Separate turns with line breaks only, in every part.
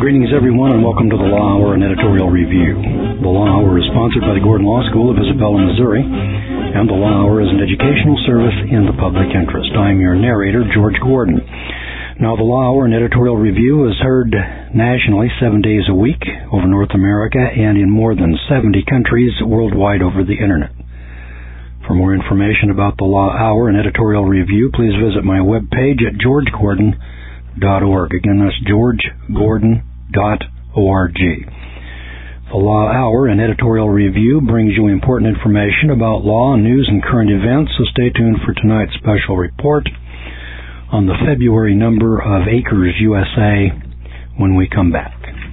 Greetings, everyone, and welcome to the Law Hour and Editorial Review. The Law Hour is sponsored by the Gordon Law School of Isabella, Missouri, and the Law Hour is an educational service in the public interest. I'm your narrator, George Gordon. Now, the Law Hour and Editorial Review is heard nationally 7 days a week over North America and in more than 70 countries worldwide over the Internet. For more information about the Law Hour and Editorial Review, please visit my webpage at georgegordon.org. Again, that's georgegordon.org. The Law Hour and Editorial Review brings you important information about law, news, and current events, so stay tuned for tonight's special report on the February number of Acres USA when we come back.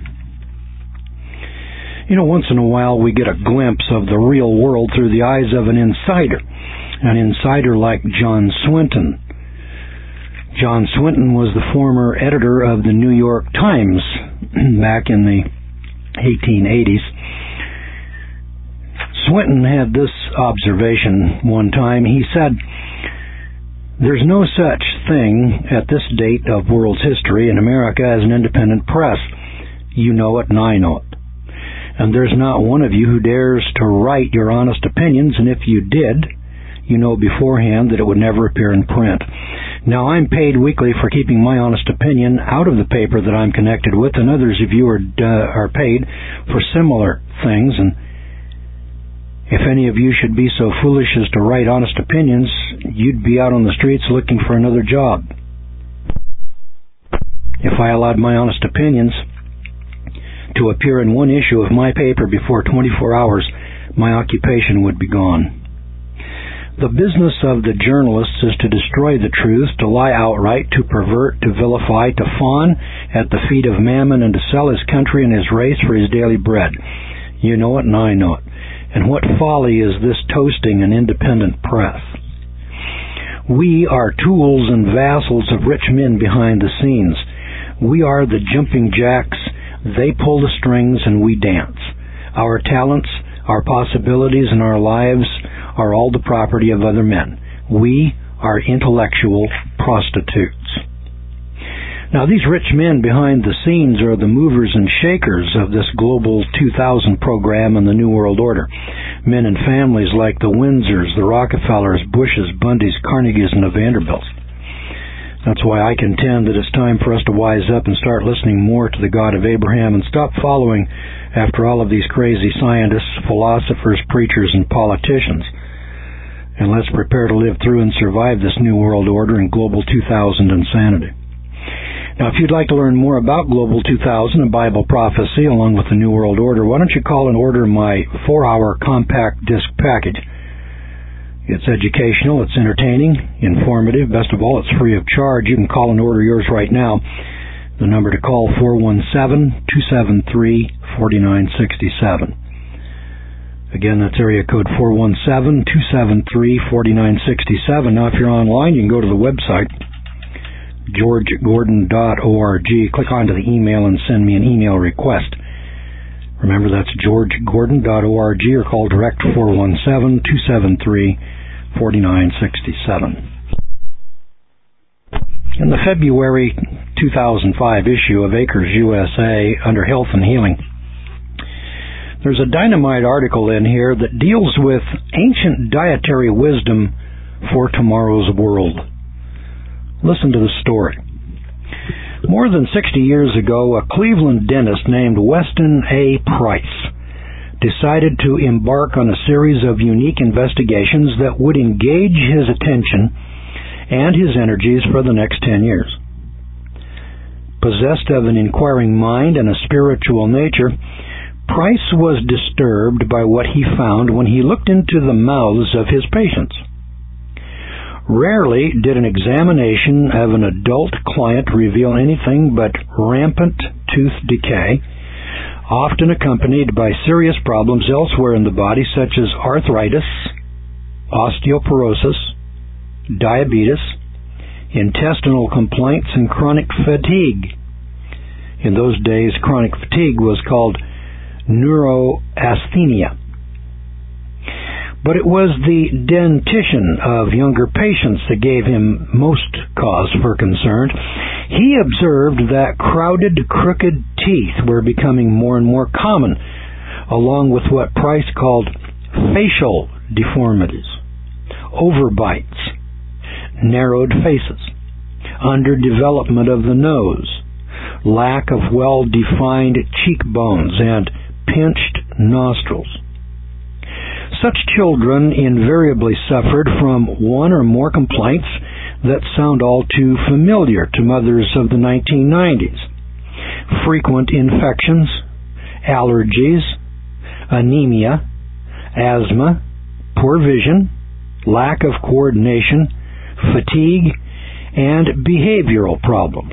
You know, once in a while we get a glimpse of the real world through the eyes of an insider like John Swinton. John Swinton was the former editor of the New York Times back in the 1880s. Swinton had this observation one time. He said, "There's no such thing at this date of world's history in America as an independent press. You know it and I know it. And there's not one of you who dares to write your honest opinions, and if you did, you know beforehand that it would never appear in print. Now, I'm paid weekly for keeping my honest opinion out of the paper that I'm connected with, and others of you are paid for similar things, and if any of you should be so foolish as to write honest opinions, you'd be out on the streets looking for another job. If I allowed my honest opinions to appear in one issue of my paper before 24 hours, my occupation would be gone. The business of the journalists is to destroy the truth, to lie outright, to pervert, to vilify, to fawn at the feet of Mammon, and to sell his country and his race for his daily bread. You know it and I know it. And what folly is this toasting an independent press? We are tools and vassals of rich men behind the scenes. We are the jumping jacks. They pull the strings and we dance. Our talents, our possibilities, and our lives are all the property of other men. We are intellectual prostitutes." Now, these rich men behind the scenes are the movers and shakers of this Global 2000 program and the New World Order. Men and families like the Windsors, the Rockefellers, Bushes, Bundys, Carnegies, and the Vanderbilts. That's why I contend that it's time for us to wise up and start listening more to the God of Abraham and stop following after all of these crazy scientists, philosophers, preachers, and politicians. And let's prepare to live through and survive this New World Order and Global 2000 insanity. Now, if you'd like to learn more about Global 2000 and Bible prophecy along with the New World Order, why don't you call and order my 4-hour compact disc package. It's educational, it's entertaining, informative, best of all, it's free of charge. You can call and order yours right now. The number to call, 417-273-4967. Again, that's area code 417-273-4967. Now, if you're online, you can go to the website, georgegordon.org. Click onto the email and send me an email request. Remember, that's georgegordon.org, or call direct 417-273-4967. In the February 2005 issue of Acres USA under Health and Healing, there's a dynamite article in here that deals with ancient dietary wisdom for tomorrow's world. Listen to the story. More than 60 years ago, a Cleveland dentist named Weston A. Price decided to embark on a series of unique investigations that would engage his attention and his energies for the next 10 years. Possessed of an inquiring mind and a spiritual nature, Price was disturbed by what he found when he looked into the mouths of his patients. Rarely did an examination of an adult client reveal anything but rampant tooth decay, often accompanied by serious problems elsewhere in the body such as arthritis, osteoporosis, diabetes, intestinal complaints, and chronic fatigue. In those days, chronic fatigue was called neurasthenia. But it was the dentition of younger patients that gave him most cause for concern. He observed that crowded, crooked teeth were becoming more and more common, along with what Price called facial deformities, overbites, narrowed faces, underdevelopment of the nose, lack of well-defined cheekbones, and pinched nostrils. Such children invariably suffered from one or more complaints that sound all too familiar to mothers of the 1990s. Frequent infections, allergies, anemia, asthma, poor vision, lack of coordination, fatigue, and behavioral problems.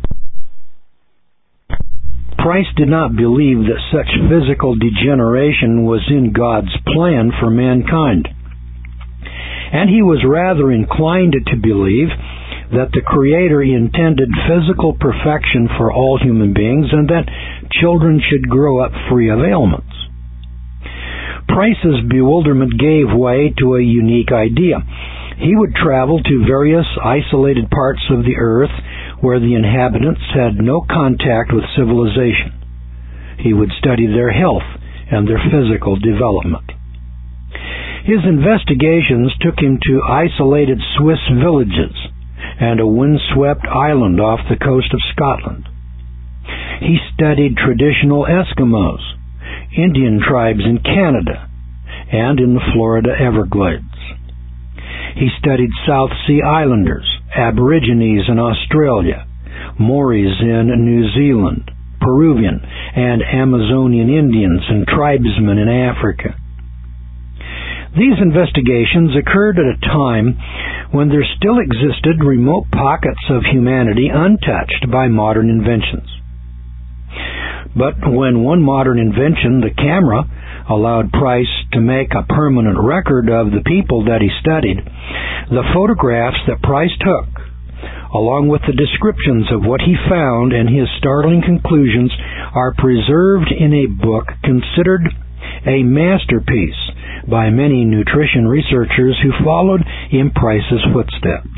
Price did not believe that such physical degeneration was in God's plan for mankind, and he was rather inclined to believe that the Creator intended physical perfection for all human beings and that children should grow up free of ailments. Price's bewilderment gave way to a unique idea. He would travel to various isolated parts of the earth where the inhabitants had no contact with civilization. He would study their health and their physical development. His investigations took him to isolated Swiss villages and a windswept island off the coast of Scotland. He studied traditional Eskimos, Indian tribes in Canada, and in the Florida Everglades. He studied South Sea Islanders, Aborigines in Australia, Maoris in New Zealand, Peruvian and Amazonian Indians and tribesmen in Africa. These investigations occurred at a time when there still existed remote pockets of humanity untouched by modern inventions. But when one modern invention, the camera, allowed Price to make a permanent record of the people that he studied, the photographs that Price took, along with the descriptions of what he found and his startling conclusions, are preserved in a book considered a masterpiece by many nutrition researchers who followed in Price's footsteps.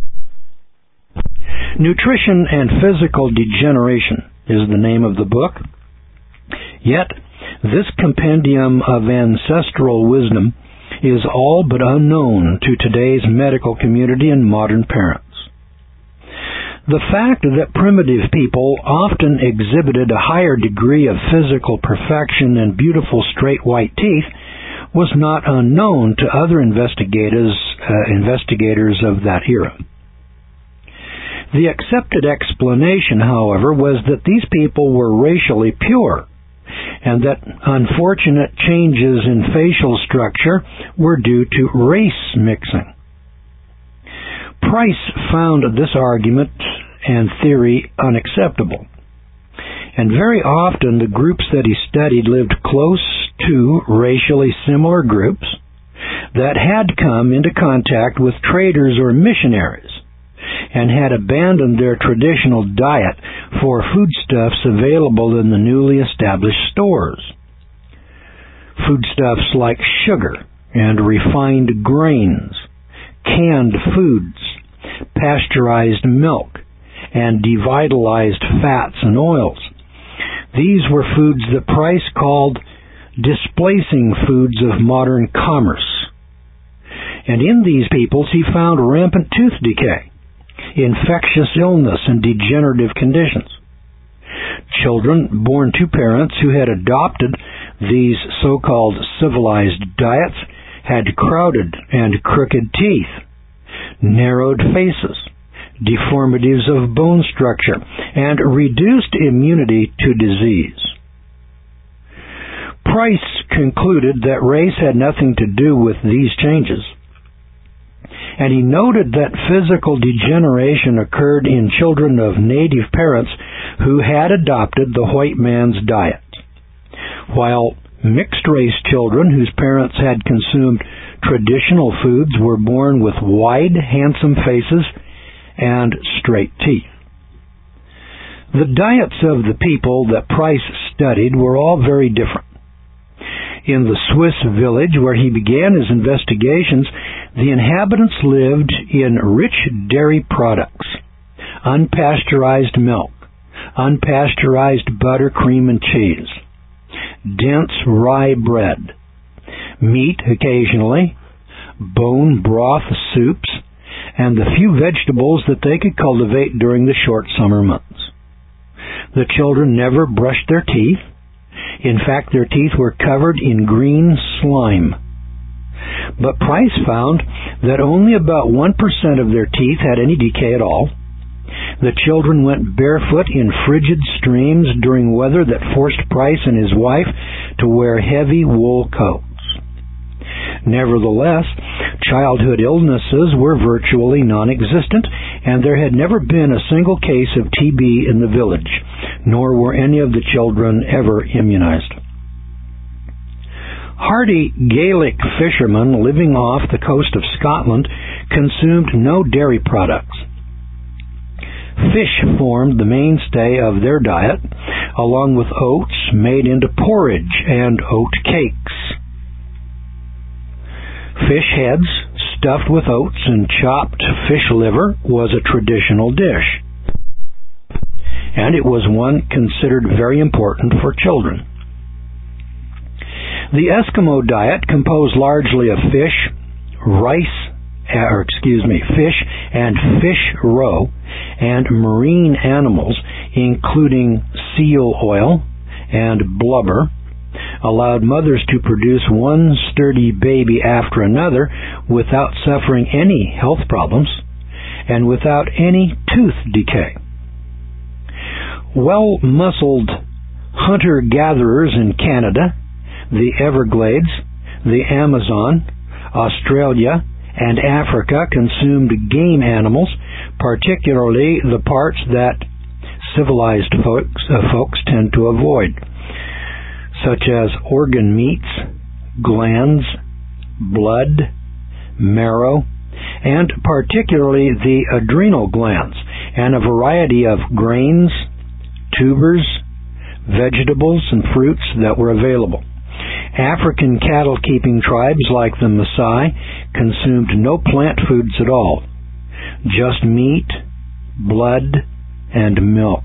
Nutrition and Physical Degeneration is the name of the book. Yet, this compendium of ancestral wisdom is all but unknown to today's medical community and modern parents. The fact that primitive people often exhibited a higher degree of physical perfection and beautiful straight white teeth was not unknown to other investigators of that era. The accepted explanation, however, was that these people were racially pure, and that unfortunate changes in facial structure were due to race mixing. Price found this argument and theory unacceptable, and very often the groups that he studied lived close to racially similar groups that had come into contact with traders or missionaries and had abandoned their traditional diet for foodstuffs available in the newly established stores. Foodstuffs like sugar and refined grains, canned foods, pasteurized milk, and devitalized fats and oils. These were foods that Price called displacing foods of modern commerce. And in these peoples he found rampant tooth decay, infectious illness, and degenerative conditions. Children born to parents who had adopted these so-called civilized diets had crowded and crooked teeth, narrowed faces, deformities of bone structure, and reduced immunity to disease. Price concluded that race had nothing to do with these changes, and he noted that physical degeneration occurred in children of native parents who had adopted the white man's diet, while mixed-race children whose parents had consumed traditional foods were born with wide, handsome faces and straight teeth. The diets of the people that Price studied were all very different. In the Swiss village where he began his investigations, the inhabitants lived in rich dairy products, unpasteurized milk, unpasteurized butter, cream, and cheese, dense rye bread, meat occasionally, bone broth soups, and the few vegetables that they could cultivate during the short summer months. The children never brushed their teeth. In fact, their teeth were covered in green slime. But Price found that only about 1% of their teeth had any decay at all. The children went barefoot in frigid streams during weather that forced Price and his wife to wear heavy wool coats. Nevertheless, childhood illnesses were virtually non-existent, and there had never been a single case of TB in the village, nor were any of the children ever immunized. Hardy Gaelic fishermen living off the coast of Scotland consumed no dairy products. Fish formed the mainstay of their diet, along with oats made into porridge and oat cakes. Fish heads stuffed with oats and chopped fish liver was a traditional dish, and it was one considered very important for children. The Eskimo diet, composed largely of fish and fish roe, and marine animals, including seal oil and blubber, allowed mothers to produce one sturdy baby after another without suffering any health problems and without any tooth decay. Well-muscled hunter-gatherers in Canada, the Everglades, the Amazon, Australia, and Africa consumed game animals, particularly the parts that civilized folks tend to avoid, such as organ meats, glands, blood, marrow, and particularly the adrenal glands, and a variety of grains, tubers, vegetables, and fruits that were available. African cattle-keeping tribes like the Maasai consumed no plant foods at all, just meat, blood, and milk.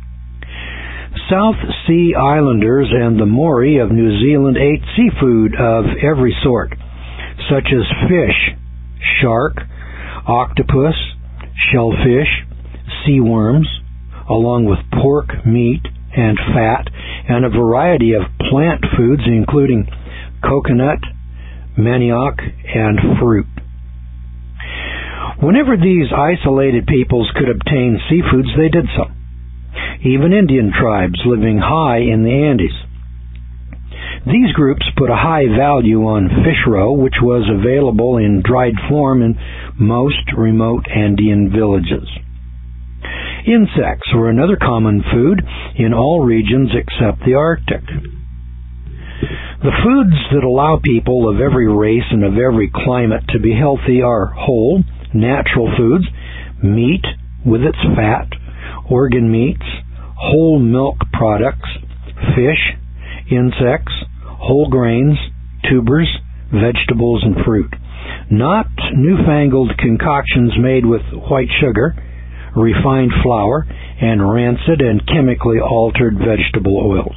South Sea Islanders and the Maori of New Zealand ate seafood of every sort, such as fish, shark, octopus, shellfish, sea worms, along with pork, meat, and fat, and a variety of plant foods including coconut, manioc, and fruit. Whenever these isolated peoples could obtain seafoods, they did so. Even Indian tribes living high in the Andes. These groups put a high value on fish roe, which was available in dried form in most remote Andean villages. Insects were another common food in all regions except the Arctic. The foods that allow people of every race and of every climate to be healthy are whole, natural foods, meat with its fat, organ meats, whole milk products, fish, insects, whole grains, tubers, vegetables, and fruit. Not newfangled concoctions made with white sugar, refined flour, and rancid and chemically altered vegetable oils.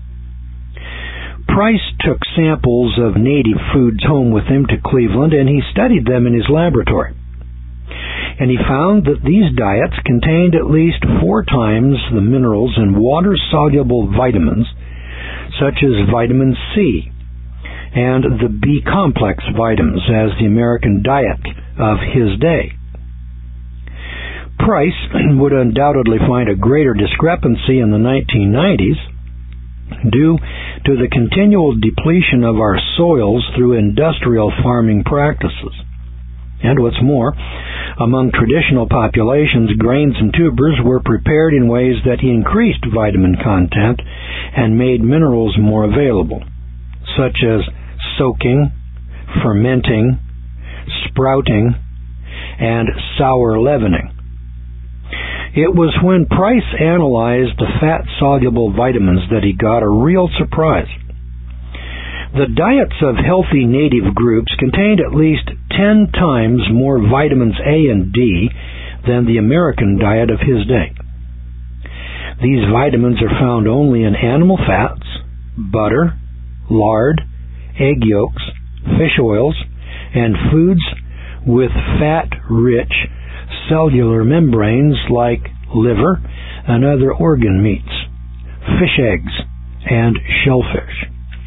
Price took samples of native foods home with him to Cleveland, and he studied them in his laboratory. And he found that these diets contained at least 4 times the minerals and water-soluble vitamins, such as vitamin C and the B-complex vitamins, as the American diet of his day. Price would undoubtedly find a greater discrepancy in the 1990s due to the continual depletion of our soils through industrial farming practices. And what's more, among traditional populations, grains and tubers were prepared in ways that increased vitamin content and made minerals more available, such as soaking, fermenting, sprouting, and sour leavening. It was when Price analyzed the fat-soluble vitamins that he got a real surprise. The diets of healthy native groups contained at least 10 times more vitamins A and D than the American diet of his day. These vitamins are found only in animal fats, butter, lard, egg yolks, fish oils, and foods with fat-rich cellular membranes like liver and other organ meats, fish eggs, and shellfish.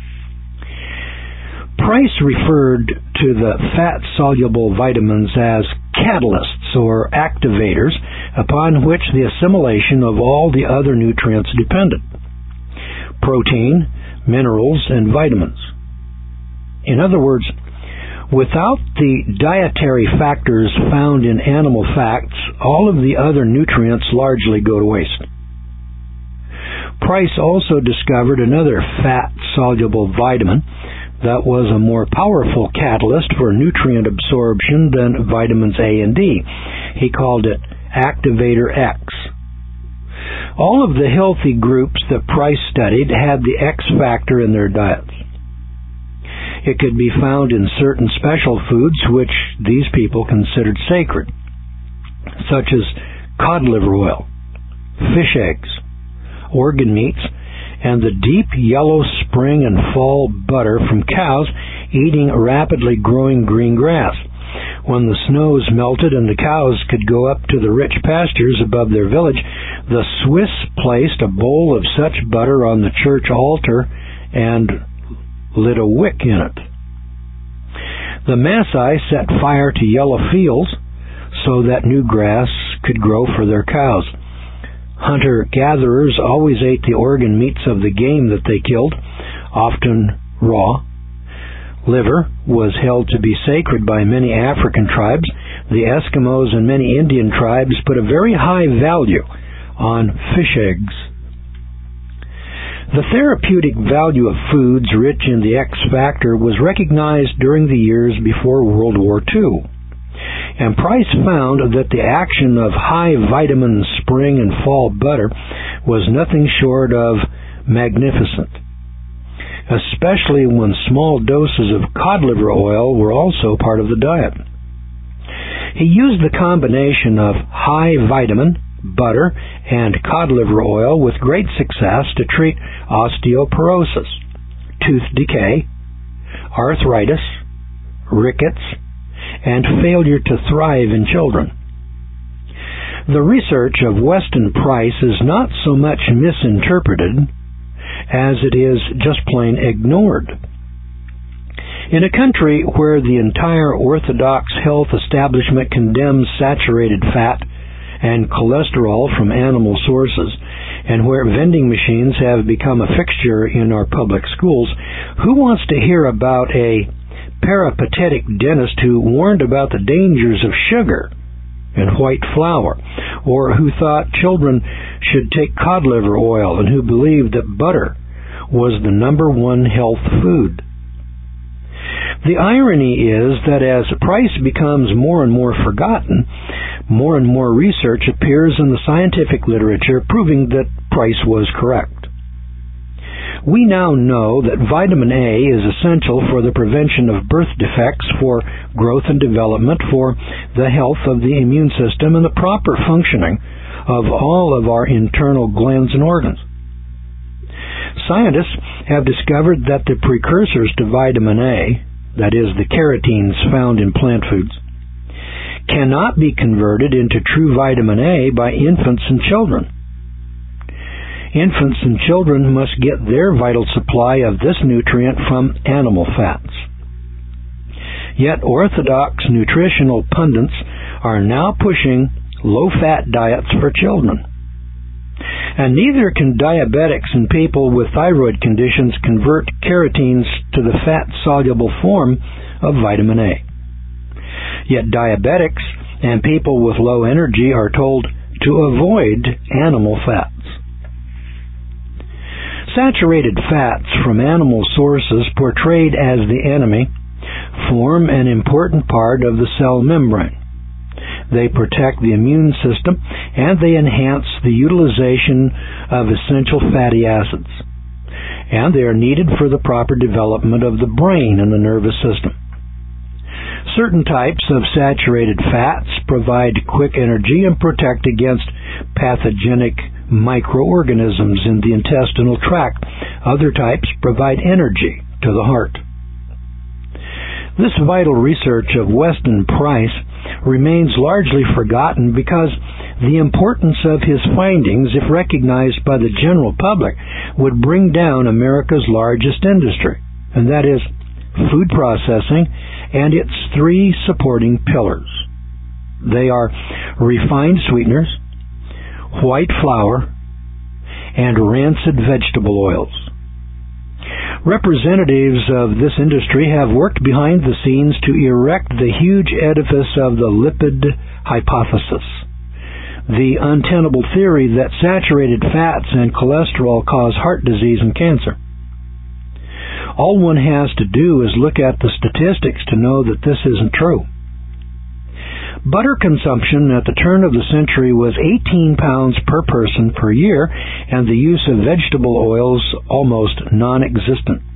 Price referred to the fat-soluble vitamins as catalysts or activators upon which the assimilation of all the other nutrients depended: protein, minerals, and vitamins. In other words, without the dietary factors found in animal fats, all of the other nutrients largely go to waste. Price also discovered another fat-soluble vitamin that was a more powerful catalyst for nutrient absorption than vitamins A and D. He called it Activator X. All of the healthy groups that Price studied had the X factor in their diets. It could be found in certain special foods which these people considered sacred, such as cod liver oil, fish eggs, organ meats, and the deep yellow spring and fall butter from cows eating rapidly growing green grass. When the snows melted and the cows could go up to the rich pastures above their village, the Swiss placed a bowl of such butter on the church altar and lit a wick in it. The Maasai set fire to yellow fields so that new grass could grow for their cows. Hunter-gatherers always ate the organ meats of the game that they killed, often raw. Liver was held to be sacred by many African tribes. The Eskimos and many Indian tribes put a very high value on fish eggs. The therapeutic value of foods rich in the X factor was recognized during the years before World War II. And Price found that the action of high vitamin spring and fall butter was nothing short of magnificent, especially when small doses of cod liver oil were also part of the diet. He used the combination of high vitamin, butter, and cod liver oil with great success to treat osteoporosis, tooth decay, arthritis, rickets, and failure to thrive in children. The research of Weston Price is not so much misinterpreted as it is just plain ignored. In a country where the entire orthodox health establishment condemns saturated fat and cholesterol from animal sources, and where vending machines have become a fixture in our public schools, who wants to hear about a peripatetic dentist who warned about the dangers of sugar and white flour, or who thought children should take cod liver oil, and who believed that butter was the number one health food? The irony is that as Price becomes more and more forgotten, more and more research appears in the scientific literature proving that Price was correct. We now know that vitamin A is essential for the prevention of birth defects, for growth and development, for the health of the immune system, and the proper functioning of all of our internal glands and organs. Scientists have discovered that the precursors to vitamin A, that is, the carotenes found in plant foods, cannot be converted into true vitamin A by infants and children. Infants and children must get their vital supply of this nutrient from animal fats. Yet orthodox nutritional pundits are now pushing low-fat diets for children. And neither can diabetics and people with thyroid conditions convert carotenes to the fat-soluble form of vitamin A. Yet diabetics and people with low energy are told to avoid animal fats. Saturated fats from animal sources portrayed as the enemy form an important part of the cell membrane. They protect the immune system, and they enhance the utilization of essential fatty acids. and they are needed for the proper development of the brain and the nervous system. Certain types of saturated fats provide quick energy and protect against pathogenic microorganisms in the intestinal tract. Other types provide energy to the heart. This vital research of Weston Price remains largely forgotten because the importance of his findings, if recognized by the general public, would bring down America's largest industry, and that is food processing and its three supporting pillars. They are refined sweeteners, white flour, and rancid vegetable oils. Representatives of this industry have worked behind the scenes to erect the huge edifice of the lipid hypothesis, the untenable theory that saturated fats and cholesterol cause heart disease and cancer. All one has to do is look at the statistics to know that this isn't true. Butter consumption at the turn of the century was 18 pounds per person per year, and the use of vegetable oils almost non-existent.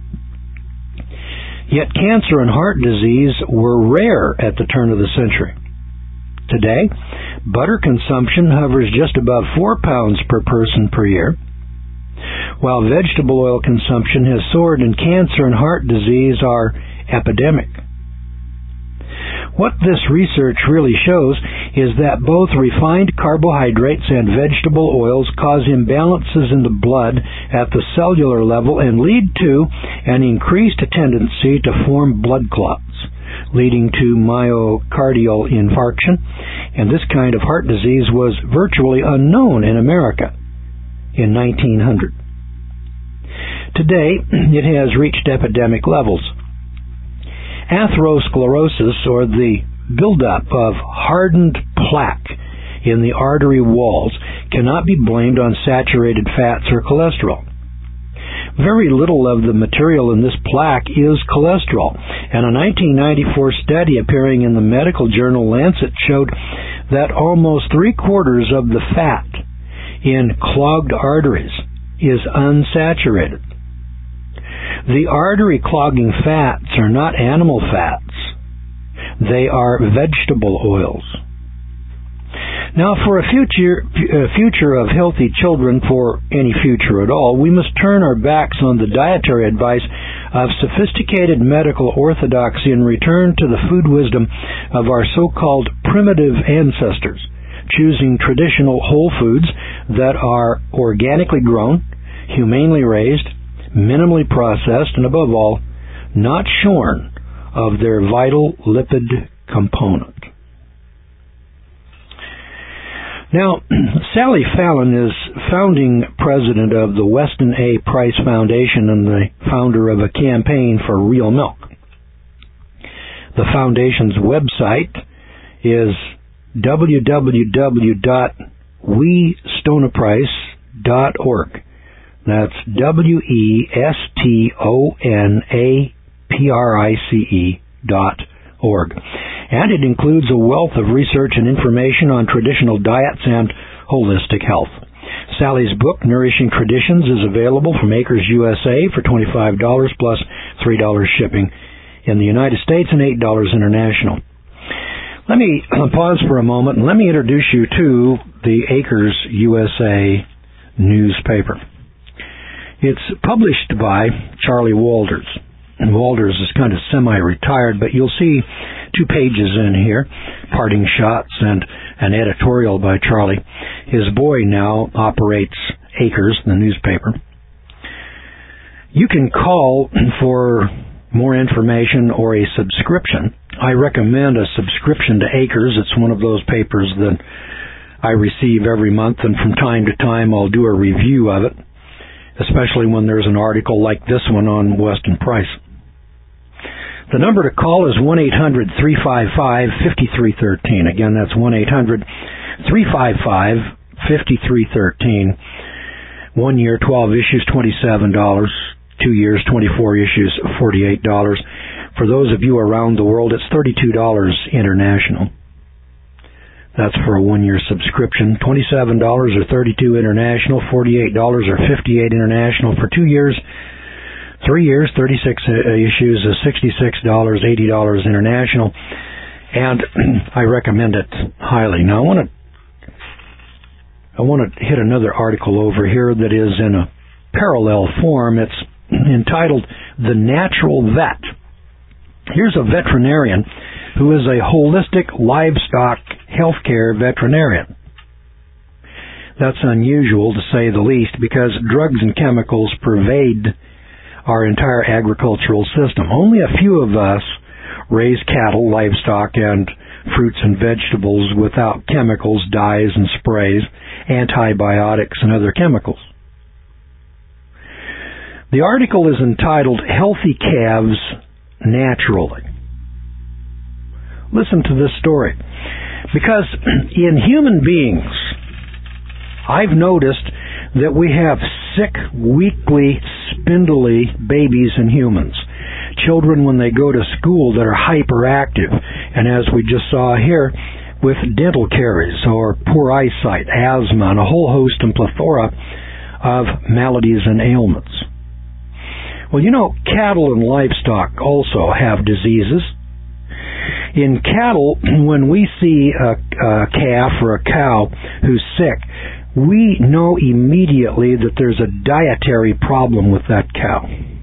Yet cancer and heart disease were rare at the turn of the century. Today, butter consumption hovers just above 4 pounds per person per year, while vegetable oil consumption has soared and cancer and heart disease are epidemic. What this research really shows is that both refined carbohydrates and vegetable oils cause imbalances in the blood at the cellular level and lead to an increased tendency to form blood clots, leading to myocardial infarction, and this kind of heart disease was virtually unknown in America in 1900. Today, it has reached epidemic levels. Atherosclerosis, or the buildup of hardened plaque in the artery walls, cannot be blamed on saturated fats or cholesterol. Very little of the material in this plaque is cholesterol, and a 1994 study appearing in the medical journal Lancet showed that almost 3/4 of the fat in clogged arteries is unsaturated. The artery-clogging fats are not animal fats. They are vegetable oils. Now, for a future of healthy children, for any future at all, we must turn our backs on the dietary advice of sophisticated medical orthodoxy and return to the food wisdom of our so-called primitive ancestors, choosing traditional whole foods that are organically grown, humanely raised, minimally processed, and above all, not shorn of their vital lipid component. Now, Sally Fallon is founding president of the Weston A. Price Foundation and the founder of a campaign for real milk. The foundation's website is www.westonaprice.org. That's WESTONAPRICE.org. And it includes a wealth of research and information on traditional diets and holistic health. Sally's book, Nourishing Traditions, is available from Acres USA for $25 plus $3 shipping in the United States and $8 international. Let me pause for a moment and let me introduce you to the Acres USA newspaper. It's published by Charlie Walters. And Walters is kind of semi-retired, but you'll see 2 pages in here, parting shots, and an editorial by Charlie. His boy now operates Acres, the newspaper. You can call for more information or a subscription. I recommend a subscription to Acres. It's one of those papers that I receive every month, and from time to time I'll do a review of it, especially when there's an article like this one on Weston Price. The number to call is 1-800-355-5313. Again, that's 1-800-355-5313. 1 year, 12 issues, $27. 2 years, 24 issues, $48. For those of you around the world, it's $32 international. That's for a 1-year subscription. $27 or $32 international, $48 or $58 international. For 2 years, 3 years, 36 issues, $66, $80 international, and I recommend it highly. Now, I want to hit another article over here that is in a parallel form. It's entitled The Natural Vet. Here's a veterinarian who is a holistic livestock healthcare veterinarian. That's unusual, to say the least, because drugs and chemicals pervade our entire agricultural system. Only a few of us raise cattle, livestock, and fruits and vegetables without chemicals, dyes, and sprays, antibiotics, and other chemicals. The article is entitled Healthy Calves Naturally. Listen to this story. Because in human beings, I've noticed that we have sick, weakly, spindly babies in humans. Children, when they go to school, that are hyperactive, and as we just saw here, with dental caries or poor eyesight, asthma, and a whole host and plethora of maladies and ailments. Well, you know, cattle and livestock also have diseases. In cattle, when we see a calf or a cow who's sick, we know immediately that there's a dietary problem with that cow.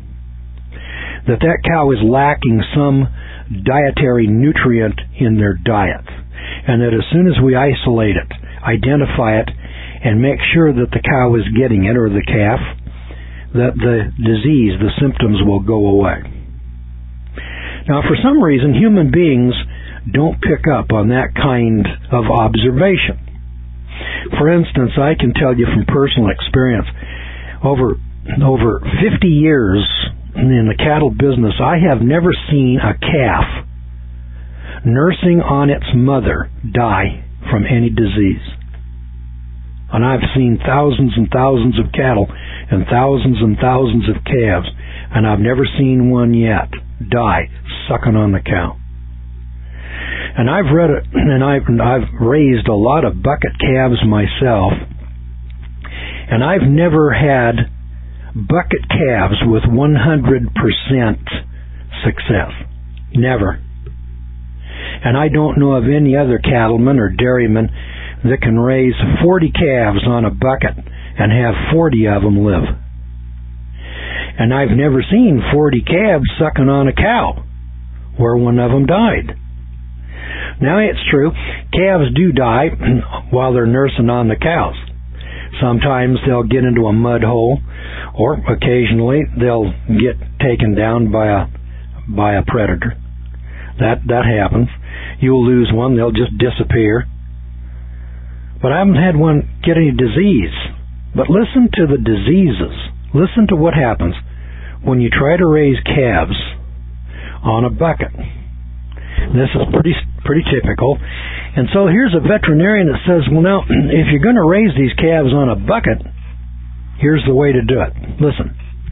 That cow is lacking some dietary nutrient in their diet. And that as soon as we isolate it, identify it, and make sure that the cow is getting it, or the calf, that the disease, the symptoms will go away. Now, for some reason, human beings don't pick up on that kind of observation. For instance, I can tell you from personal experience, over 50 years in the cattle business, I have never seen a calf nursing on its mother die from any disease. And I've seen thousands and thousands of cattle and thousands of calves, and I've never seen one yet die sucking on the cow. And I've read it, and I've raised a lot of bucket calves myself, and I've never had bucket calves with 100% success. Never. And I don't know of any other cattleman or dairyman that can raise 40 calves on a bucket and have 40 of them live. And I've never seen 40 calves sucking on a cow where one of them died. Now, it's true, calves do die while they're nursing on the cows. Sometimes they'll get into a mud hole, or occasionally they'll get taken down by a predator. That happens. You'll lose one, they'll just disappear. But I haven't had one get any disease. But listen to the diseases. Listen to what happens when you try to raise calves on a bucket. This is pretty typical. And so here's a veterinarian that says, well, now, if you're going to raise these calves on a bucket, here's the way to do it. Listen.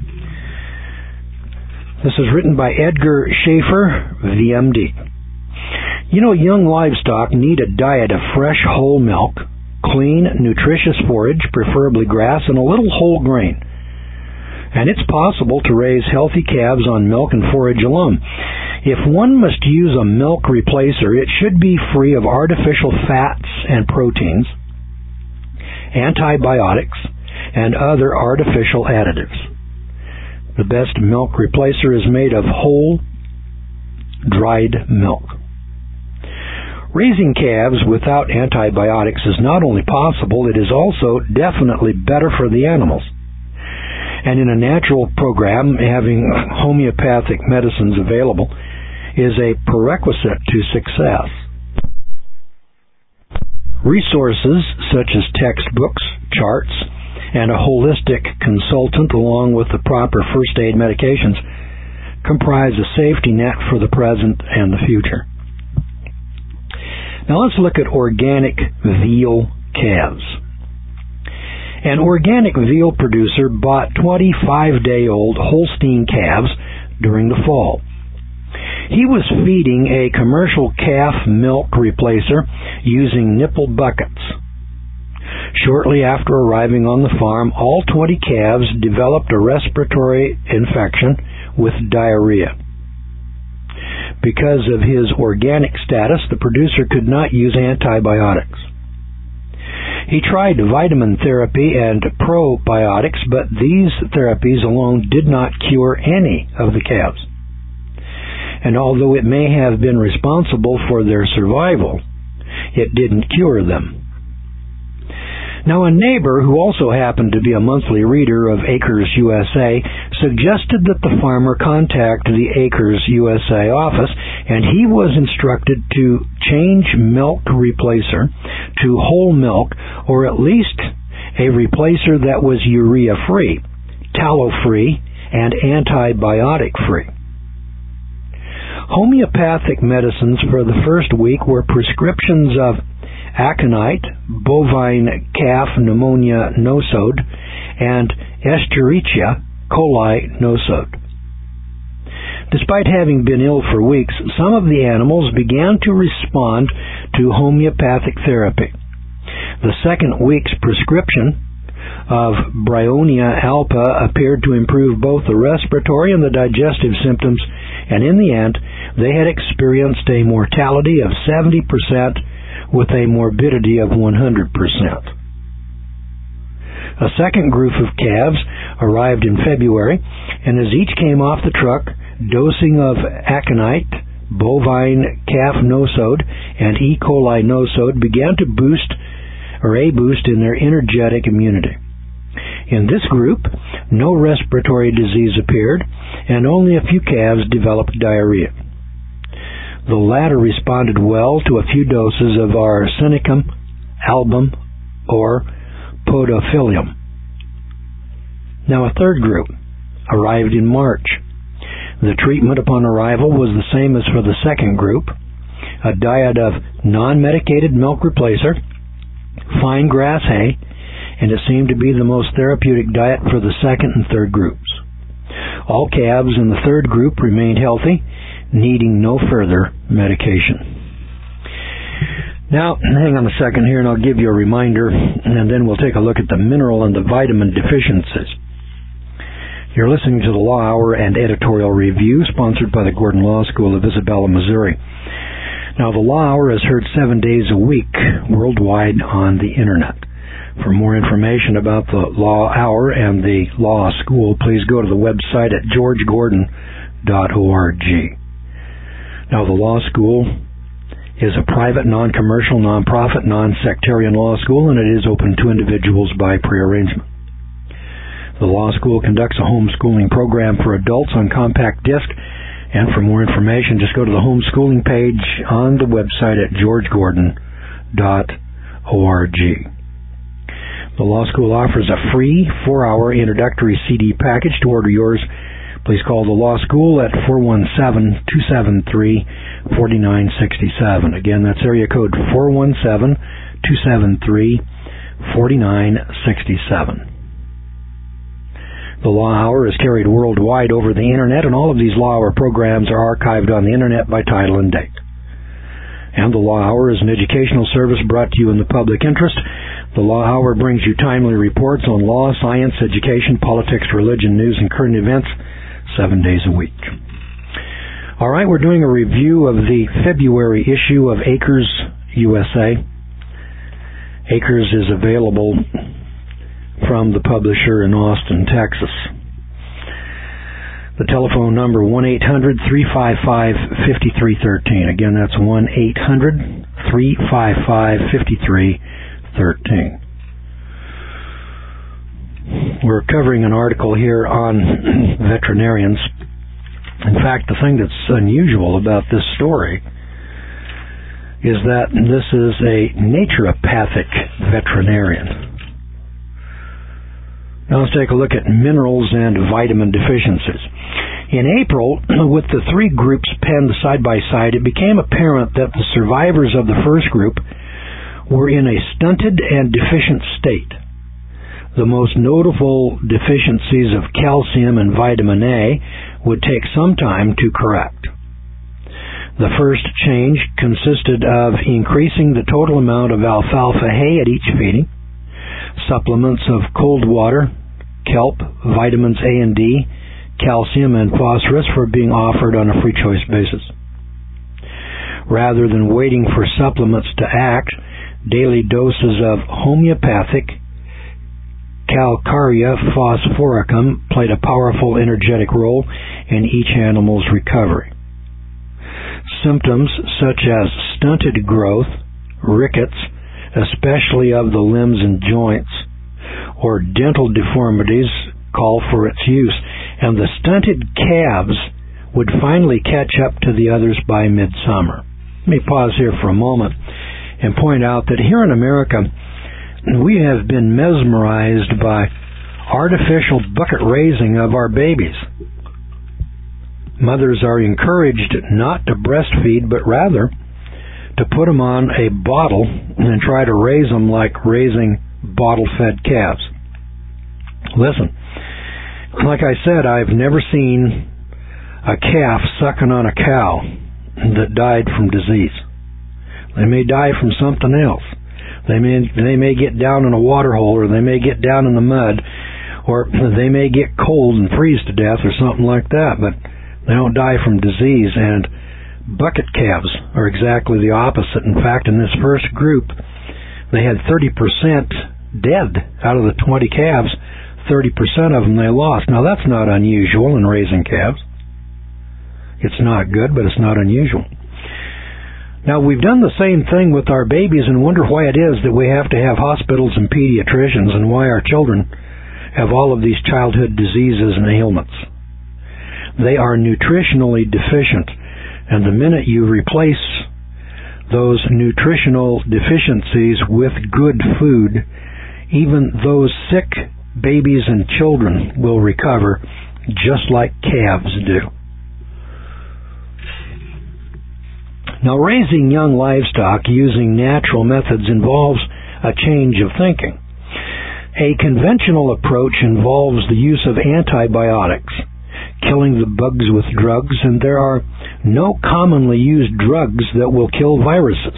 This is written by Edgar Schaefer, VMD. You know, young livestock need a diet of fresh whole milk, clean, nutritious forage, preferably grass, and a little whole grain. And it's possible to raise healthy calves on milk and forage alone. If one must use a milk replacer, it should be free of artificial fats and proteins, antibiotics, and other artificial additives. The best milk replacer is made of whole, dried milk. Raising calves without antibiotics is not only possible, it is also definitely better for the animals. And in a natural program, having homeopathic medicines available is a prerequisite to success. Resources such as textbooks, charts, and a holistic consultant along with the proper first aid medications comprise a safety net for the present and the future. Now let's look at organic veal calves. An organic veal producer bought 25-day-old Holstein calves during the fall. He was feeding a commercial calf milk replacer using nipple buckets. Shortly after arriving on the farm, all 20 calves developed a respiratory infection with diarrhea. Because of his organic status, the producer could not use antibiotics. He tried vitamin therapy and probiotics, but these therapies alone did not cure any of the calves. And although it may have been responsible for their survival, it didn't cure them. Now, a neighbor who also happened to be a monthly reader of Acres USA suggested that the farmer contact the Acres USA office, and he was instructed to change milk replacer to whole milk, or at least a replacer that was urea-free, tallow-free, and antibiotic-free. Homeopathic medicines for the first week were prescriptions of aconite, bovine calf pneumonia nosode, and Escherichia coli nosode. Despite having been ill for weeks, some of the animals began to respond to homeopathic therapy. The second week's prescription of Bryonia alba appeared to improve both the respiratory and the digestive symptoms, and in the end, they had experienced a mortality of 70% with a morbidity of 100%. A second group of calves arrived in February, and as each came off the truck, dosing of aconite, bovine calf nosode, and E. coli nosode began to boost in their energetic immunity. In this group, no respiratory disease appeared, and only a few calves developed diarrhea. The latter responded well to a few doses of Arsenicum album or Podophyllum. Now, a third group arrived in March. The treatment upon arrival was the same as for the second group: a diet of non-medicated milk replacer, fine grass hay, and it seemed to be the most therapeutic diet for the second and third groups. All calves in the third group remained healthy, needing no further medication. Now, hang on a second here and I'll give you a reminder, and then we'll take a look at the mineral and the vitamin deficiencies. You're listening to the Law Hour and Editorial Review, sponsored by the Gordon Law School of Isabella, Missouri. Now, the Law Hour is heard 7 days a week worldwide on the Internet. For more information about the Law Hour and the Law School, please go to the website at georgegordon.org. Now, the Law School is a private, non-commercial, non-profit, non-sectarian law school, and it is open to individuals by prearrangement. The Law School conducts a homeschooling program for adults on compact disc, and for more information, just go to the homeschooling page on the website at georgegordon.org. The Law School offers a free 4-hour introductory CD package. To order yours, please call the Law School at 417-273-4967. Again, that's area code 417-273-4967. The Law Hour is carried worldwide over the Internet, and all of these Law Hour programs are archived on the Internet by title and date. And the Law Hour is an educational service brought to you in the public interest. The Law Hour brings you timely reports on law, science, education, politics, religion, news, and current events 7 days a week. All right, we're doing a review of the February issue of Acres USA. Acres is available from the publisher in Austin, Texas. The telephone number 1-800-355-5313. Again, that's 1-800-355-5313. We're covering an article here on veterinarians. In fact, the thing that's unusual about this story is that this is a naturopathic veterinarian. Now let's take a look at minerals and vitamin deficiencies. In April, with the three groups penned side by side, it became apparent that the survivors of the first group were in a stunted and deficient state. The most notable deficiencies of calcium and vitamin A would take some time to correct. The first change consisted of increasing the total amount of alfalfa hay at each feeding, Supplements of cold water, kelp, vitamins A and D, calcium, and phosphorus were being offered on a free choice basis. Rather than waiting for supplements to act, daily doses of homeopathic Calcarea phosphoricum played a powerful energetic role in each animal's recovery. Symptoms such as stunted growth, rickets, especially of the limbs and joints, or dental deformities call for its use, and the stunted calves would finally catch up to the others by midsummer. Let me pause here for a moment and point out that here in America, we have been mesmerized by artificial bucket raising of our babies. Mothers are encouraged not to breastfeed, but rather to put them on a bottle and try to raise them like raising bottle-fed calves. Listen, like I said, I've never seen a calf sucking on a cow that died from disease. They may die from something else. They may get down in a water hole, or they may get down in the mud, or they may get cold and freeze to death or something like that, but they don't die from disease. And bucket calves are exactly the opposite. In fact, in this first group, they had 30% dead. Out of the 20 calves, 30% of them they lost. Now, that's not unusual in raising calves. It's not good, but it's not unusual. Now, we've done the same thing with our babies and wonder why it is that we have to have hospitals and pediatricians, and why our children have all of these childhood diseases and ailments. They are nutritionally deficient, and the minute you replace those nutritional deficiencies with good food, even those sick babies and children will recover just like calves do. Now, raising young livestock using natural methods involves a change of thinking. A conventional approach involves the use of antibiotics, killing the bugs with drugs, and there are no commonly used drugs that will kill viruses.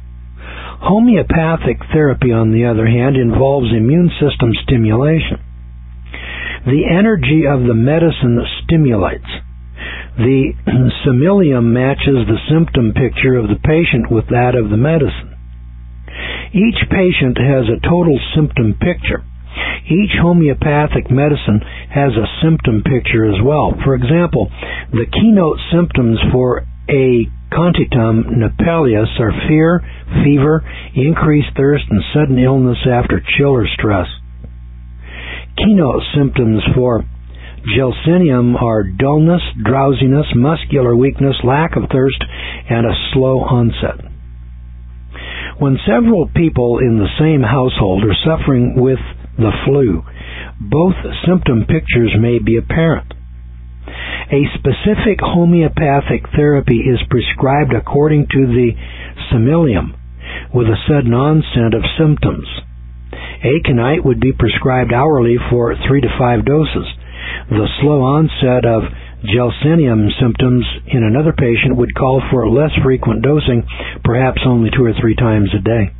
Homeopathic therapy, on the other hand, involves immune system stimulation. The energy of the medicine stimulates. The similium matches the symptom picture of the patient with that of the medicine. Each patient has a total symptom picture. Each homeopathic medicine has a symptom picture as well. For example, the keynote symptoms for Aconitum napellus are fear, fever, increased thirst, and sudden illness after chill or stress. Keynote symptoms for Gelsinium are dullness, drowsiness, muscular weakness, lack of thirst, and a slow onset. When several people in the same household are suffering with the flu, both symptom pictures may be apparent. A specific homeopathic therapy is prescribed according to the similium, with a sudden onset of symptoms. Aconite would be prescribed hourly for 3 to 5 doses. The slow onset of Gelsinium symptoms in another patient would call for less frequent dosing, perhaps only 2 or 3 times a day.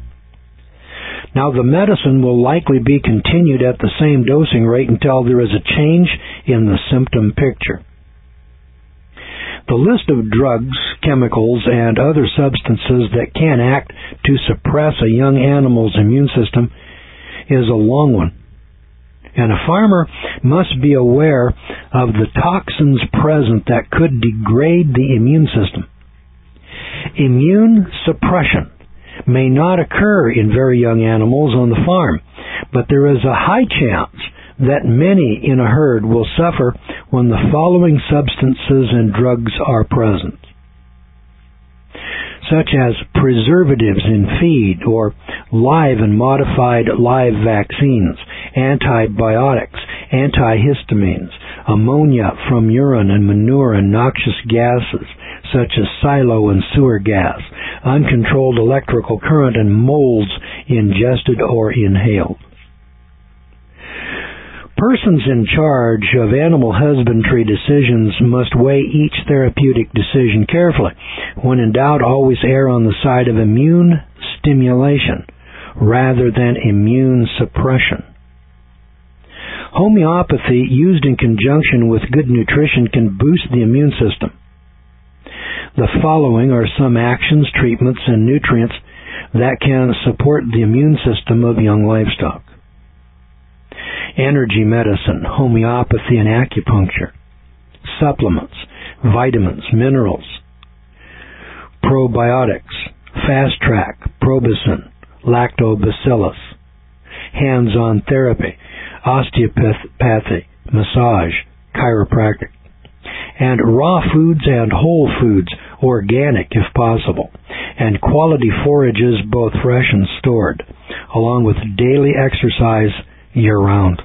Now, the medicine will likely be continued at the same dosing rate until there is a change in the symptom picture. The list of drugs, chemicals, and other substances that can act to suppress a young animal's immune system is a long one, and a farmer must be aware of the toxins present that could degrade the immune system. Immune suppression may not occur in very young animals on the farm, but there is a high chance that many in a herd will suffer when the following substances and drugs are present, such as preservatives in feed or live and modified live vaccines, antibiotics, antihistamines, ammonia from urine and manure, and noxious gases such as silo and sewer gas, uncontrolled electrical current, and molds ingested or inhaled. Persons in charge of animal husbandry decisions must weigh each therapeutic decision carefully. When in doubt, always err on the side of immune stimulation rather than immune suppression. Homeopathy used in conjunction with good nutrition can boost the immune system. The following are some actions, treatments, and nutrients that can support the immune system of young livestock. Energy medicine, homeopathy, and acupuncture. Supplements, vitamins, minerals. Probiotics, Fast Track, Probicin, Lactobacillus. Hands-on therapy, osteopathy, massage, chiropractic. And raw foods and whole foods, organic if possible, and quality forages both fresh and stored, along with daily exercise year-round.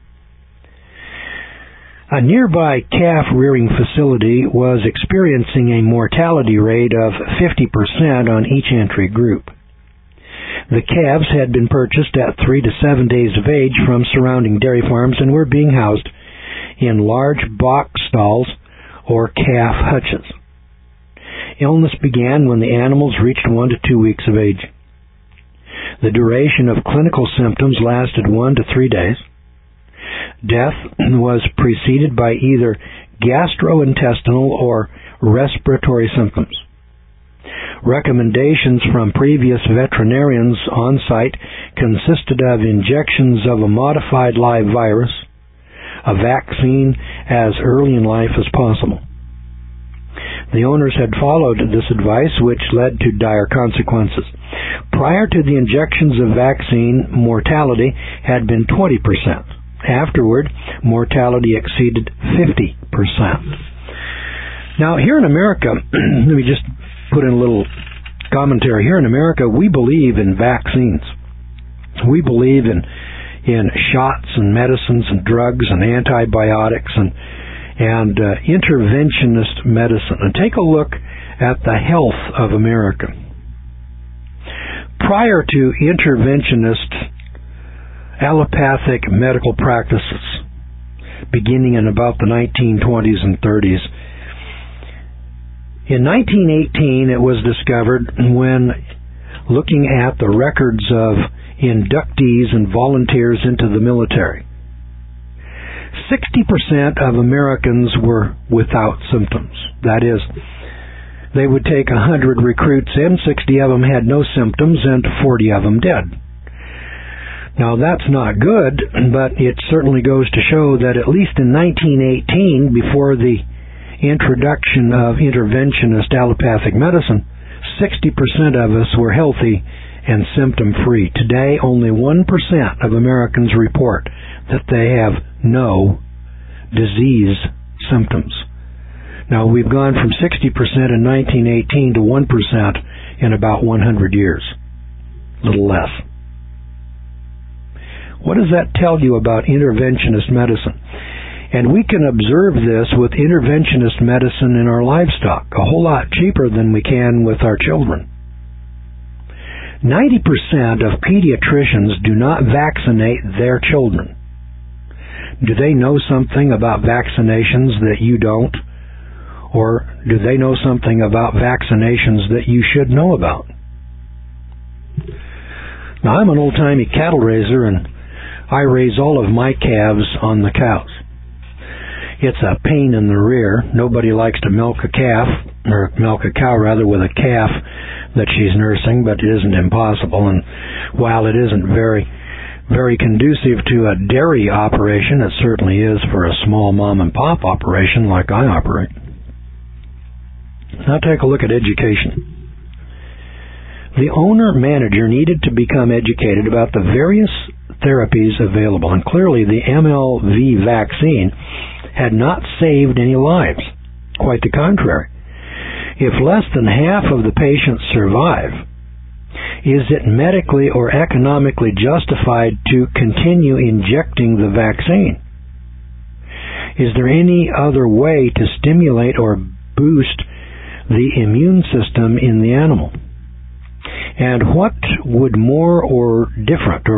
A nearby calf rearing facility was experiencing a mortality rate of 50% on each entry group. The calves had been purchased at 3 to 7 days of age from surrounding dairy farms and were being housed in large box stalls or calf hutches. Illness began when the animals reached 1 to 2 weeks of age. The duration of clinical symptoms lasted 1 to 3 days. Death was preceded by either gastrointestinal or respiratory symptoms. Recommendations from previous veterinarians on site consisted of injections of a modified live virus, a vaccine as early in life as possible. The owners had followed this advice, which led to dire consequences. Prior to the injections of vaccine, mortality had been 20%. Afterward, mortality exceeded 50%. Now, here in America, let me just put in a little commentary. Here in America, we believe in vaccines. We believe in shots and medicines and drugs and antibiotics and interventionist medicine. And take a look at the health of America. Prior to interventionist allopathic medical practices, beginning in about the 1920s and 30s, in 1918 it was discovered, when looking at the records of inductees and volunteers into the military, 60% of Americans were without symptoms. That is, they would take 100 recruits in, 60 of them had no symptoms, and 40 of them did. Now, that's not good, but it certainly goes to show that at least in 1918, before the introduction of interventionist allopathic medicine, 60% of us were healthy and symptom-free. Today, only 1% of Americans report that they have no disease symptoms. Now, we've gone from 60% in 1918 to 1% in about 100 years. A little less. What does that tell you about interventionist medicine? And we can observe this with interventionist medicine in our livestock, a whole lot cheaper than we can with our children. 90% of pediatricians do not vaccinate their children. Do they know something about vaccinations that you don't? Or do they know something about vaccinations that you should know about? Now, I'm an old-timey cattle raiser, and I raise all of my calves on the cows. It's a pain in the rear. Nobody likes to milk a calf, or milk a cow rather, with a calf that she's nursing, but it isn't impossible. And while it isn't very conducive to a dairy operation, it certainly is for a small mom and pop operation like I operate. Now take a look at education. The owner-manager needed to become educated about the various therapies available, and clearly the MLV vaccine had not saved any lives. Quite the contrary. If less than half of the patients survive, is it medically or economically justified to continue injecting the vaccine? Is there any other way to stimulate or boost the immune system in the animal? And what more or different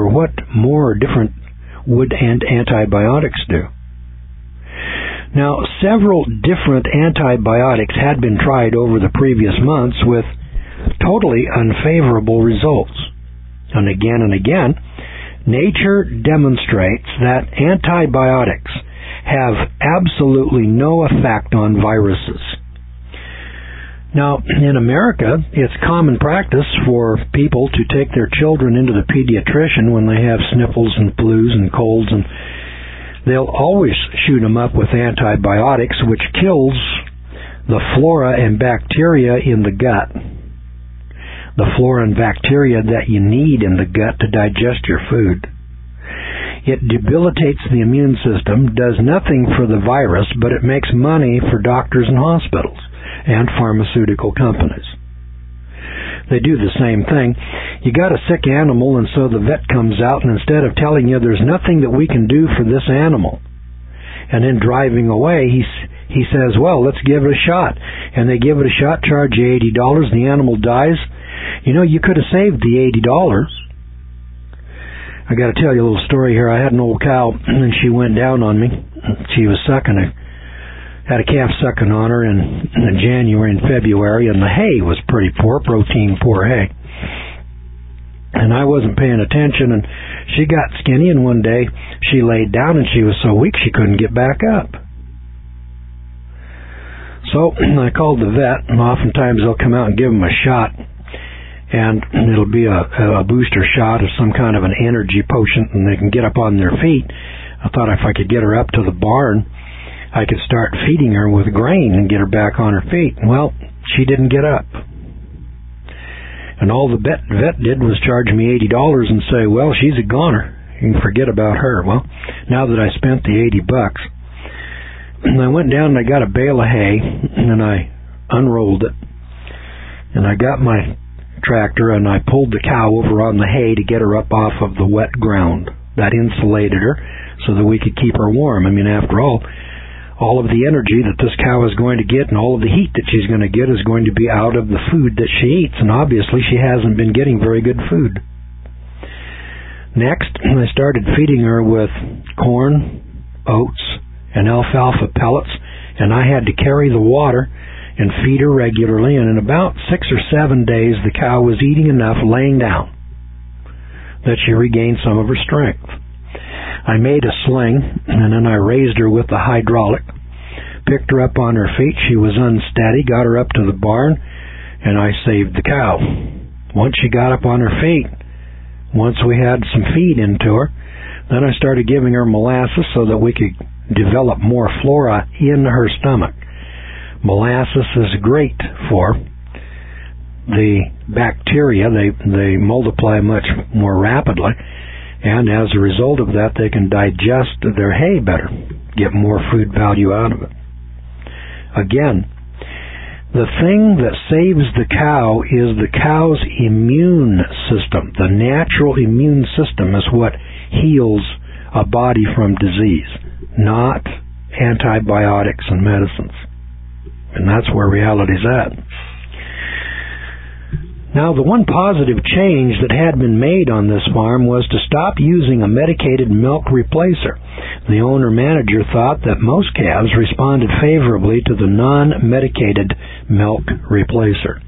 would antibiotics do? Now, several different antibiotics had been tried over the previous months with totally unfavorable results. and again, nature demonstrates that antibiotics have absolutely no effect on viruses. Now, in America, it's common practice for people to take their children into the pediatrician when they have sniffles and flus and colds, and they'll always shoot them up with antibiotics, which kills the flora and bacteria in the gut. The flora and bacteria that you need in the gut to digest your food. It debilitates the immune system, does nothing for the virus, but it makes money for doctors and hospitals and pharmaceutical companies. They do the same thing. You got a sick animal, and so the vet comes out, and instead of telling you there's nothing that we can do for this animal, and then driving away, he says, well, let's give it a shot. And they give it a shot, charge you $80, the animal dies. You know, you could have saved the $80. I got to tell you a little story here. I had an old cow, and she went down on me. She was sucking. I had a calf sucking on her in January and February, and the hay was pretty poor, protein-poor hay. And I wasn't paying attention, and she got skinny, and one day she laid down, and she was so weak she couldn't get back up. So I called the vet, and oftentimes they'll come out and give them a shot, and it'll be a booster shot of some kind of an energy potion, and they can get up on their feet. I thought if I could get her up to the barn, I could start feeding her with grain and get her back on her feet. Well, she didn't get up. And all the vet did was charge me $80 and say, well, she's a goner. You can forget about her. Well, now that I spent the $80, and I went down and I got a bale of hay, and I unrolled it, and I got my tractor and I pulled the cow over on the hay to get her up off of the wet ground. That insulated her so that we could keep her warm. I mean, after all of the energy that this cow is going to get and all of the heat that she's going to get is going to be out of the food that she eats, and obviously she hasn't been getting very good food. Next, I started feeding her with corn, oats, and alfalfa pellets, and I had to carry the water and feed her regularly, and in about 6 or 7 days the cow was eating enough laying down that she regained some of her strength. I made a sling, and then I raised her with the hydraulic, picked her up on her feet. She was unsteady, got her up to the barn, and I saved the cow. Once she got up on her feet, once we had some feed into her, then I started giving her molasses so that we could develop more flora in her stomach. Molasses is great for the bacteria. They multiply much more rapidly, and as a result of that, they can digest their hay better, get more food value out of it. Again, the thing that saves the cow is the cow's immune system. The natural immune system is what heals a body from disease, not antibiotics and medicines. And that's where reality's at. Now, the one positive change that had been made on this farm was to stop using a medicated milk replacer. The owner-manager thought that most calves responded favorably to the non-medicated milk replacer.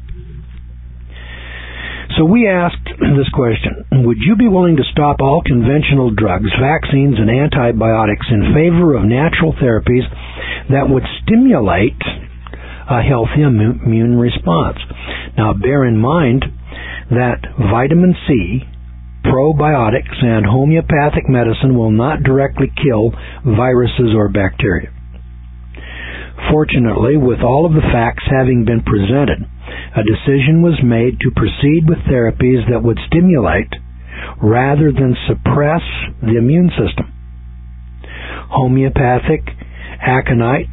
So we asked this question: would you be willing to stop all conventional drugs, vaccines, and antibiotics in favor of natural therapies that would stimulate a healthy immune response? Now, bear in mind that vitamin C, probiotics, and homeopathic medicine will not directly kill viruses or bacteria. Fortunately, with all of the facts having been presented, a decision was made to proceed with therapies that would stimulate rather than suppress the immune system. Homeopathic, aconite,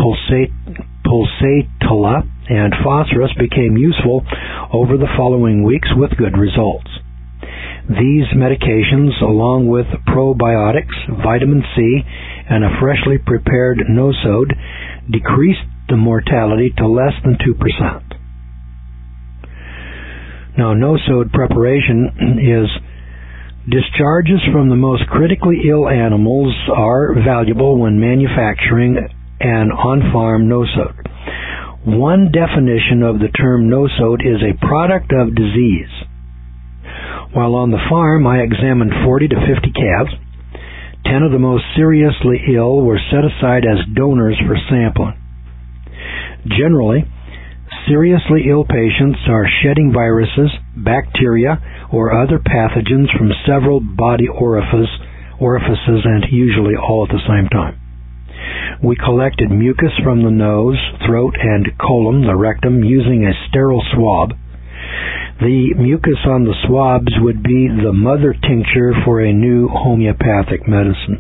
pulsatilla, and phosphorus became useful over the following weeks with good results. These medications, along with probiotics, vitamin C, and a freshly prepared nosode, decreased the mortality to less than 2%. Now, nosode preparation is discharges from the most critically ill animals are valuable when manufacturing an on-farm nosode. One definition of the term nosode is a product of disease. While on the farm, I examined 40 to 50 calves. 10 of the most seriously ill were set aside as donors for sampling. Generally, seriously ill patients are shedding viruses, bacteria, or other pathogens from several body orifices, and usually all at the same time. We collected mucus from the nose, throat, and colon, the rectum, using a sterile swab. The mucus on the swabs would be the mother tincture for a new homeopathic medicine.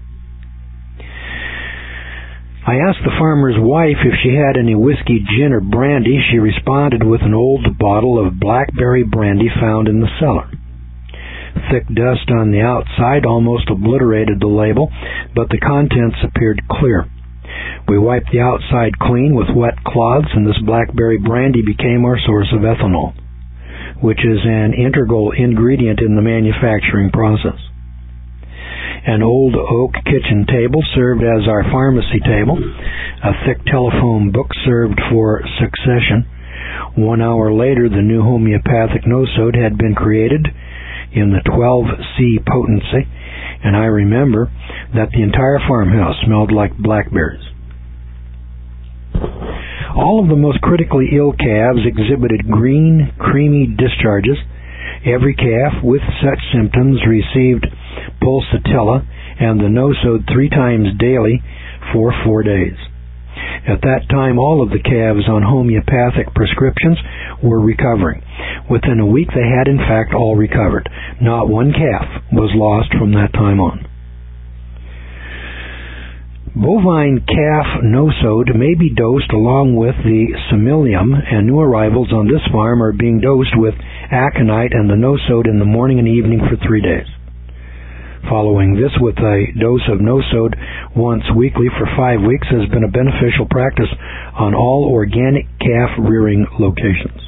I asked the farmer's wife if she had any whiskey, gin, or brandy. She responded with an old bottle of blackberry brandy found in the cellar. Thick dust on the outside almost obliterated the label, but the contents appeared clear. We wiped the outside clean with wet cloths, and this blackberry brandy became our source of ethanol, which is an integral ingredient in the manufacturing process. An old oak kitchen table served as our pharmacy table. A thick telephone book served for succession. 1 hour later, the new homeopathic nosode had been created in the 12C potency, and I remember that the entire farmhouse smelled like blackberries. All of the most critically ill calves exhibited green, creamy discharges. Every calf with such symptoms received pulsatilla and the nosode 3 times daily for 4 days. At that time, all of the calves on homeopathic prescriptions were recovering. Within a week, they had in fact all recovered. Not one calf was lost from that time on. Bovine calf nosode may be dosed along with the samilium, and new arrivals on this farm are being dosed with aconite and the nosode in the morning and evening for 3 days. Following this with a dose of nosode once weekly for 5 weeks has been a beneficial practice on all organic calf rearing locations.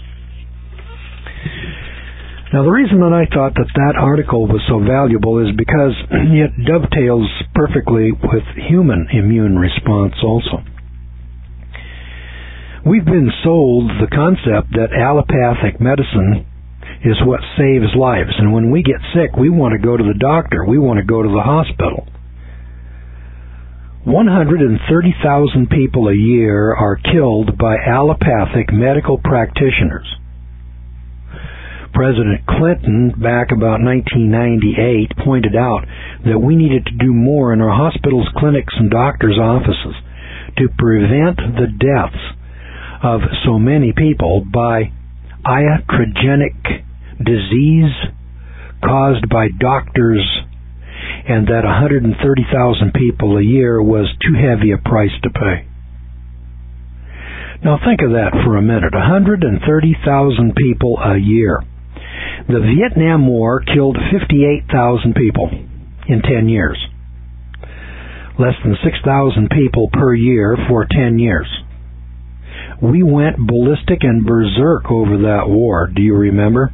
Now, the reason that I thought that article was so valuable is because it dovetails perfectly with human immune response also. We've been sold the concept that allopathic medicine is what saves lives, and when we get sick, we want to go to the doctor. We want to go to the hospital. 130,000 people a year are killed by allopathic medical practitioners. President Clinton, back about 1998, pointed out that we needed to do more in our hospitals, clinics, and doctors' offices to prevent the deaths of so many people by iatrogenic disease caused by doctors, and that 130,000 people a year was too heavy a price to pay. Now think of that for a minute. 130,000 people a year. The Vietnam War killed 58,000 people in 10 years. Less than 6,000 people per year for 10 years. We went ballistic and berserk over that war. Do you remember?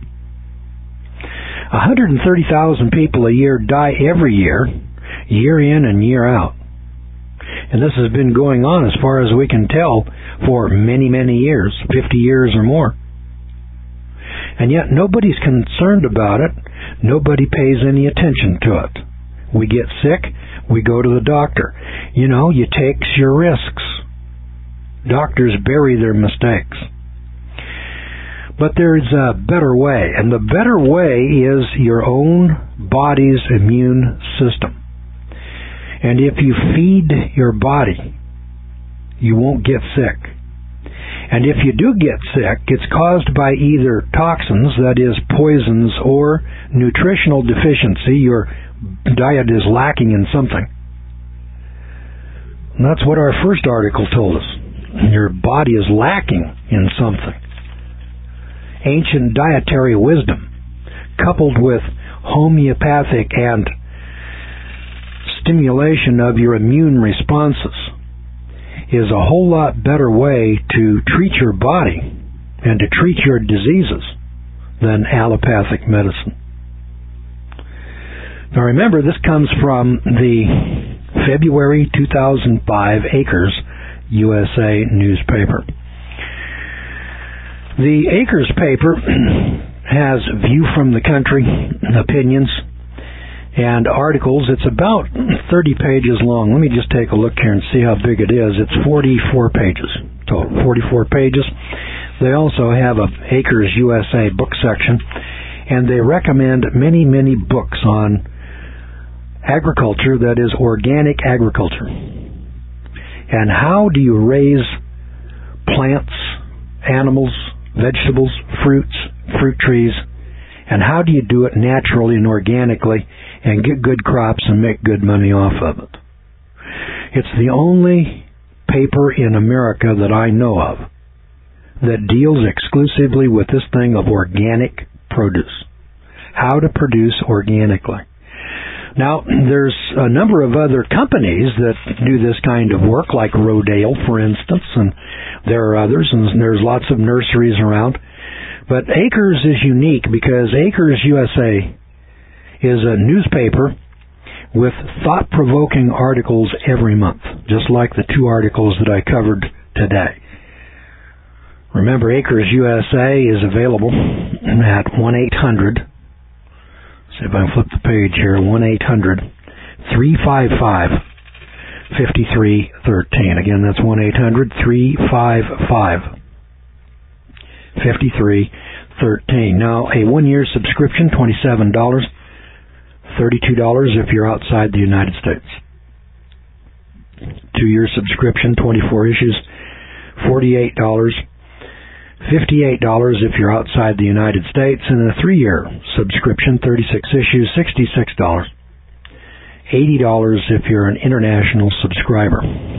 130,000 people a year die every year, year in and year out. And this has been going on, as far as we can tell, for many, many years, 50 years or more. And yet nobody's concerned about it. Nobody pays any attention to it. We get sick, we go to the doctor. You know, you take your risks. Doctors bury their mistakes. But there's a better way, and the better way is your own body's immune system. And if you feed your body, you won't get sick. And if you do get sick, it's caused by either toxins, that is, poisons, or nutritional deficiency. Your diet is lacking in something. And that's what our first article told us. Your body is lacking in something. Ancient dietary wisdom, coupled with homeopathic and stimulation of your immune responses, is a whole lot better way to treat your body and to treat your diseases than allopathic medicine. Now remember, this comes from the February 2005 Acres USA newspaper. The Acres paper has view from the country, opinions, and articles. It's about 30 pages long. Let me just take a look here and see how big it is. It's 44 pages total, 44 pages. They also have a Acres USA book section, and they recommend many, many books on agriculture that is organic agriculture. And how do you raise plants, animals, vegetables, fruits, fruit trees, and how do you do it naturally and organically and get good crops and make good money off of it? It's the only paper in America that I know of that deals exclusively with this thing of organic produce, how to produce organically. Now, there's a number of other companies that do this kind of work, like Rodale, for instance, and there are others, and there's lots of nurseries around. But Acres is unique because Acres USA is a newspaper with thought-provoking articles every month, just like the two articles that I covered today. Remember, Acres USA is available at 1-800, see if I can flip the page here, 1-800-355-5313. Again, that's 1-800-355-5313. Now, a one-year subscription, $27, $32 if you're outside the United States. 2-year subscription, 24 issues, $48. $58 if you're outside the United States, and a 3-year subscription, 36 issues, $66. $80 if you're an international subscriber.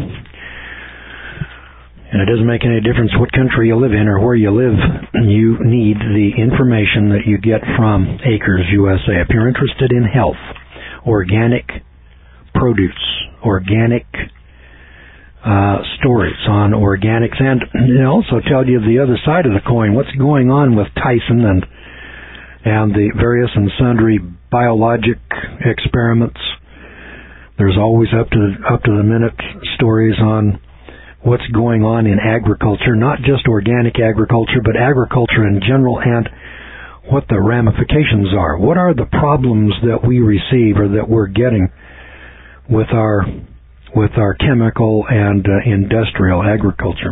And it doesn't make any difference what country you live in or where you live. You need the information that you get from Acres USA. If you're interested in health, organic produce, organic stories on organics, and they also tell you the other side of the coin, what's going on with Tyson and the various and sundry biologic experiments. There's always up to the minute stories on what's going on in agriculture, not just organic agriculture, but agriculture in general, and what the ramifications are. What are the problems that we receive or that we're getting with our chemical and industrial agriculture?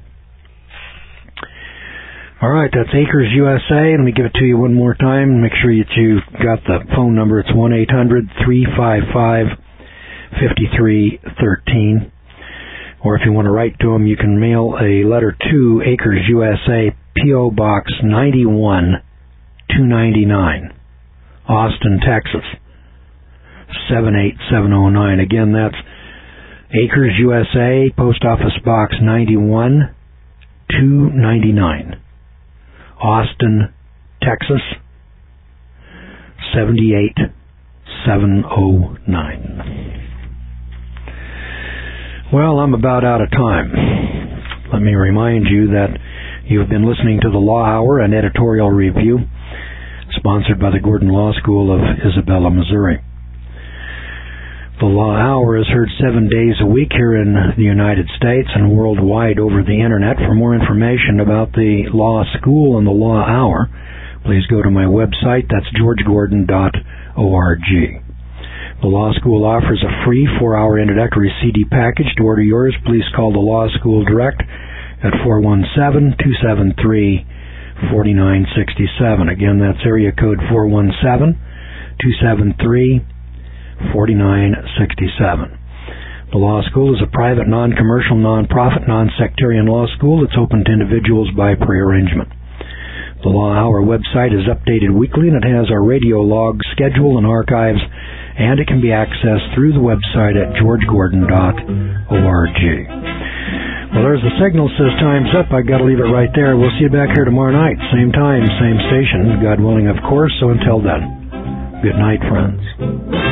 All right, that's Acres USA. Let me give it to you one more time. Make sure that you got the phone number. It's 1-800-355-5313. Or if you want to write to them, you can mail a letter to Acres USA, P.O. Box 91, 299, Austin, Texas, 78709. Again, that's Acres USA, Post Office Box 91, 299, Austin, Texas, 78709. Well, I'm about out of time. Let me remind you that you've been listening to the Law Hour, an editorial review sponsored by the Gordon Law School of Isabella, Missouri. The Law Hour is heard 7 days a week here in the United States and worldwide over the Internet. For more information about the Law School and the Law Hour, please go to my website. That's georgegordon.org. The Law School offers a free 4-hour introductory CD package. To order yours, please call the Law School direct at 417-273-4967. Again, that's area code 417-273-4967. The Law School is a private, non-commercial, non-profit, non-sectarian law school that's open to individuals by pre-arrangement. The Law Hour website is updated weekly, and it has our radio log schedule and archives, and it can be accessed through the website at georgegordon.org. Well, there's the signal. Says time's up. I've got to leave it right there. We'll see you back here tomorrow night. Same time, same station. God willing, of course. So until then, good night, friends.